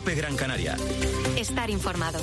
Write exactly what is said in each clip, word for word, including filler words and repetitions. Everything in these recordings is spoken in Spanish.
COPE Gran Canaria. Estar informado.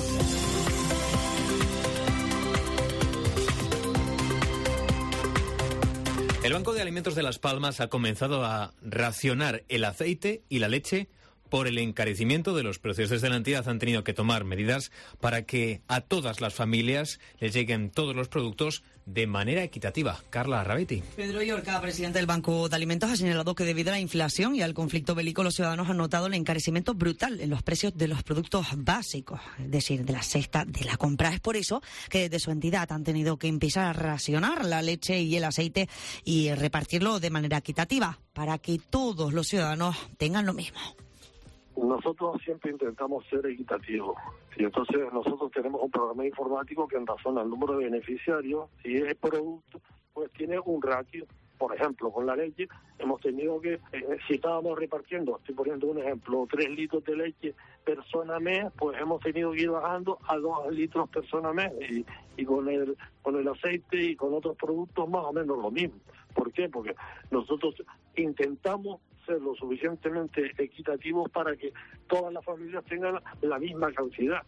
El Banco de Alimentos de Las Palmas ha comenzado a racionar el aceite y la leche por el encarecimiento de los precios. Desde la entidad han tenido que tomar medidas para que a todas las familias les lleguen todos los productos de manera equitativa. Carla Rabetti. Pedro Llorca, presidente del Banco de Alimentos, ha señalado que debido a la inflación y al conflicto bélico, los ciudadanos han notado el encarecimiento brutal en los precios de los productos básicos, es decir, de la cesta de la compra. Es por eso que desde su entidad han tenido que empezar a racionar la leche y el aceite y repartirlo de manera equitativa para que todos los ciudadanos tengan lo mismo. Nosotros siempre intentamos ser equitativos y entonces nosotros tenemos un programa informático que en razón al número de beneficiarios, si es producto, pues tiene un ratio. Por ejemplo, con la leche hemos tenido que, eh, si estábamos repartiendo, estoy poniendo un ejemplo, tres litros de leche persona mes, pues hemos tenido que ir bajando a dos litros persona mes y, y con el con el aceite y con otros productos más o menos lo mismo. ¿Por qué? Porque nosotros intentamos ser lo suficientemente equitativos para que todas las familias tengan la misma cantidad.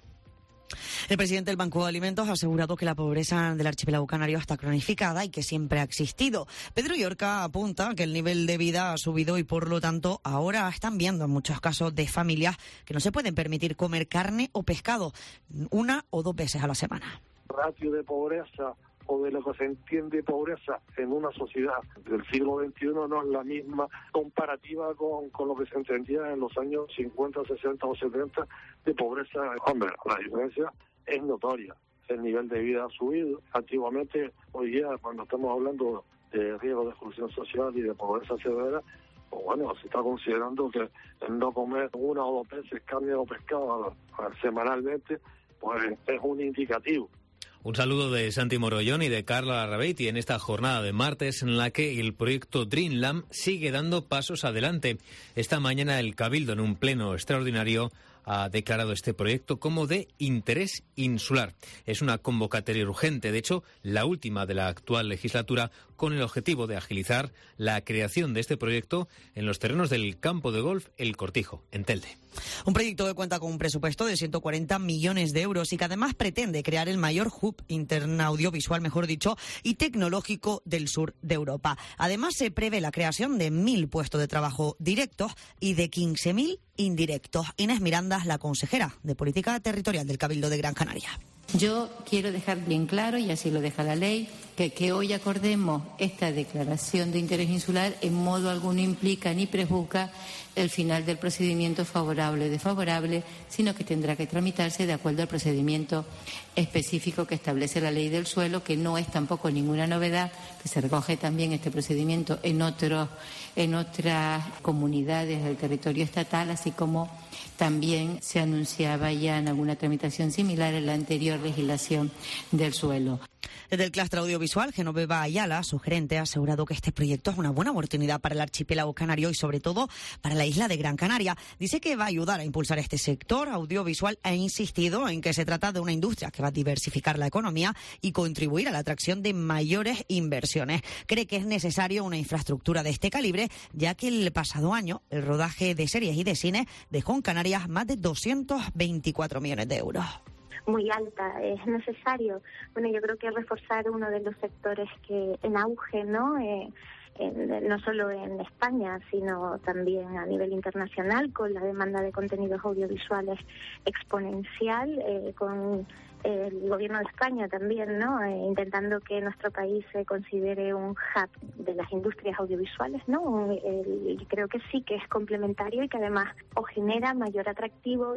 El presidente del Banco de Alimentos ha asegurado que la pobreza del archipiélago canario está cronificada y que siempre ha existido. Pedro Llorca apunta que el nivel de vida ha subido y por lo tanto ahora están viendo en muchos casos de familias que no se pueden permitir comer carne o pescado una o dos veces a la semana. Ratio de pobreza o de lo que se entiende pobreza en una sociedad del siglo veintiuno no es la misma comparativa con, con lo que se entendía en los años cincuenta, sesenta o setenta de pobreza. Hombre, la diferencia es notoria. El nivel de vida ha subido. Antiguamente, hoy día, cuando estamos hablando de riesgo de exclusión social y de pobreza severa, pues bueno, se está considerando que el no comer una o dos veces carne o pescado semanalmente, pues es un indicativo. Un saludo de Santi Morollón y de Carla Rabetti en esta jornada de martes en la que el proyecto Dreamland sigue dando pasos adelante. Esta mañana el Cabildo, en un pleno extraordinario, ha declarado este proyecto como de interés insular. Es una convocatoria urgente, de hecho, la última de la actual legislatura, con el objetivo de agilizar la creación de este proyecto en los terrenos del campo de golf El Cortijo, en Telde. Un proyecto que cuenta con un presupuesto de ciento cuarenta millones de euros y que además pretende crear el mayor hub interno audiovisual, mejor dicho, y tecnológico del sur de Europa. Además, se prevé la creación de mil puestos de trabajo directos y de quince mil indirectos. Inés Miranda, la consejera de Política Territorial del Cabildo de Gran Canaria. Yo quiero dejar bien claro, y así lo deja la ley, que, que hoy acordemos esta declaración de interés insular en modo alguno implica ni prejuzga el final del procedimiento favorable o desfavorable, sino que tendrá que tramitarse de acuerdo al procedimiento específico que establece la ley del suelo, que no es tampoco ninguna novedad, que se recoge también este procedimiento en otros, en otras comunidades del territorio estatal, así como también se anunciaba ya en alguna tramitación similar en la anterior legislación del suelo. Desde el clúster audiovisual, Genoveva Ayala, su gerente, ha asegurado que este proyecto es una buena oportunidad para el archipiélago canario y sobre todo para la isla de Gran Canaria. Dice que va a ayudar a impulsar este sector audiovisual e ha insistido en que se trata de una industria que va a diversificar la economía y contribuir a la atracción de mayores inversiones. Cree que es necesario una infraestructura de este calibre, ya que el pasado año el rodaje de series y de cine dejó en Canarias más de doscientos veinticuatro millones de euros. Muy alta, es necesario. Bueno, yo creo que reforzar uno de los sectores que en auge, ¿no? Eh, en, no solo en España, sino también a nivel internacional, con la demanda de contenidos audiovisuales exponencial, eh, con el gobierno de España también, ¿no? Eh, intentando que nuestro país se considere un hub de las industrias audiovisuales, ¿no? Eh, y creo que sí que es complementario y que además o genera mayor atractivo.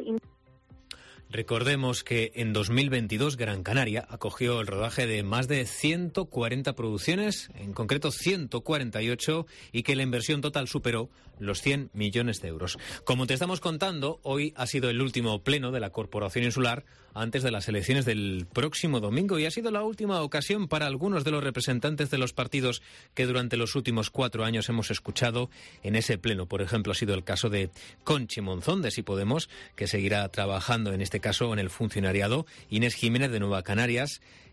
Recordemos que en dos mil veintidós Gran Canaria acogió el rodaje de más de ciento cuarenta producciones, en concreto ciento cuarenta y ocho, y que la inversión total superó los cien millones de euros. Como te estamos contando, hoy ha sido el último pleno de la Corporación Insular antes de las elecciones del próximo domingo y ha sido la última ocasión para algunos de los representantes de los partidos que durante los últimos cuatro años hemos escuchado en ese pleno. Por ejemplo, ha sido el caso de Conchi Monzón de Sí Podemos, que seguirá trabajando en este caso en el funcionariado, Inés Jiménez de Nueva Canarias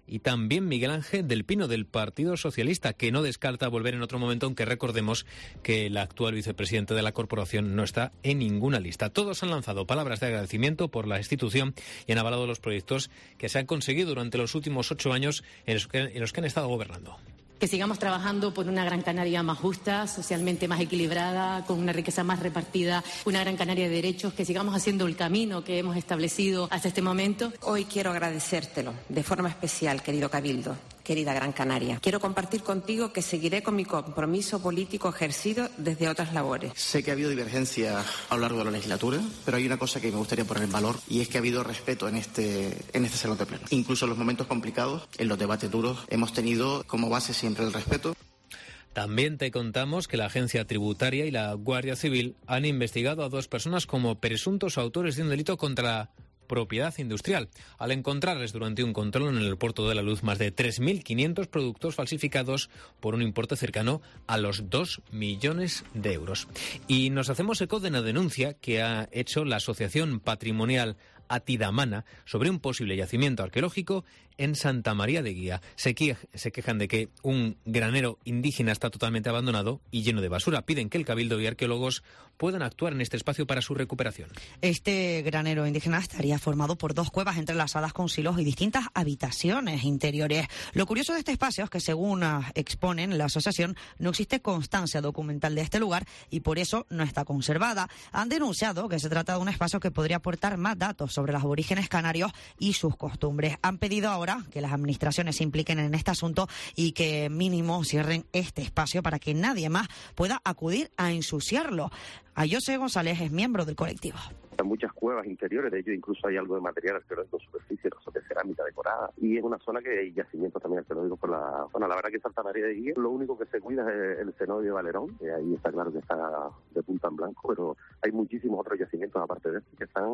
y también Miguel Ángel del Pino, del Partido Socialista, que no descarta volver en otro momento, aunque recordemos que el actual vicepresidente de la corporación no está en ninguna lista. Todos han lanzado palabras de agradecimiento por la institución y han avalado los proyectos que se han conseguido durante los últimos ocho años en los que, en los que han estado gobernando. Que sigamos trabajando por una Gran Canaria más justa, socialmente más equilibrada, con una riqueza más repartida, una Gran Canaria de derechos, que sigamos haciendo el camino que hemos establecido hasta este momento. Hoy quiero agradecértelo de forma especial, querido Cabildo, querida Gran Canaria. Quiero compartir contigo que seguiré con mi compromiso político ejercido desde otras labores. Sé que ha habido divergencias a lo largo de la legislatura, pero hay una cosa que me gustaría poner en valor y es que ha habido respeto en este, en este salón de pleno. Incluso en los momentos complicados, en los debates duros, hemos tenido como base siempre el respeto. También te contamos que la Agencia Tributaria y la Guardia Civil han investigado a dos personas como presuntos autores de un delito contra la propiedad industrial, al encontrarles durante un control en el puerto de la Luz más de tres mil quinientos productos falsificados por un importe cercano a los dos millones de euros. Y nos hacemos eco de una denuncia que ha hecho la Asociación Patrimonial Atidamana sobre un posible yacimiento arqueológico en Santa María de Guía. Se, que, se quejan de que un granero indígena está totalmente abandonado y lleno de basura. Piden que el Cabildo y arqueólogos puedan actuar en este espacio para su recuperación. Este granero indígena estaría formado por dos cuevas entrelazadas con silos y distintas habitaciones interiores. Lo curioso de este espacio es que, según exponen la asociación, no existe constancia documental de este lugar y por eso no está conservada. Han denunciado que se trata de un espacio que podría aportar más datos sobre los aborígenes canarios y sus costumbres. Han pedido ahora que las administraciones se impliquen en este asunto y que mínimo cierren este espacio para que nadie más pueda acudir a ensuciarlo. Ayose González es miembro del colectivo. Hay muchas cuevas interiores, de ello incluso hay algo de material arqueológico en superficie, no de cerámica decorada, y es una zona que hay yacimientos también arqueológicos por la zona. La verdad que Santa María de Guía, lo único que se cuida es el cenote de Valerón, que ahí está claro que está de punta en blanco, pero hay muchísimos otros yacimientos aparte de este que están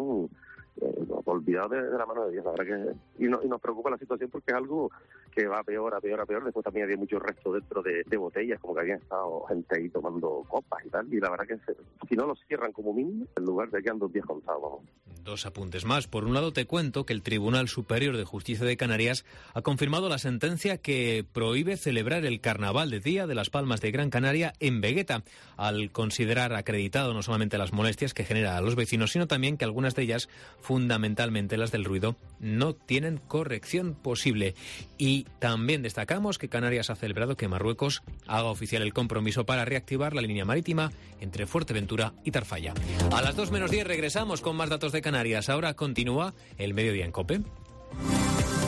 eh, olvidados de, de la mano de Dios. La verdad que y, no, y nos preocupa la situación porque es algo que va a peor, a peor, a peor. Después también había muchos restos dentro de, de botellas, como que habían estado gente ahí tomando copas y tal, y la verdad que se, si no lo cierran como mínimo, en lugar de que han dos días contados, vamos. Dos apuntes más. Por un lado, te cuento que el Tribunal Superior de Justicia de Canarias ha confirmado la sentencia que prohíbe celebrar el Carnaval de Día de las Palmas de Gran Canaria en Vegueta, al considerar acreditado no solamente las molestias que genera a los vecinos, sino también que algunas de ellas, fundamentalmente las del ruido, no tienen corrección posible. Y también destacamos que Canarias ha celebrado que Marruecos haga oficial el compromiso para reactivar la línea marítima entre Fuerteventura y Tarfaya. A las dos menos diez regresamos con más datos de Canarias. Ahora continúa el Mediodía en COPE.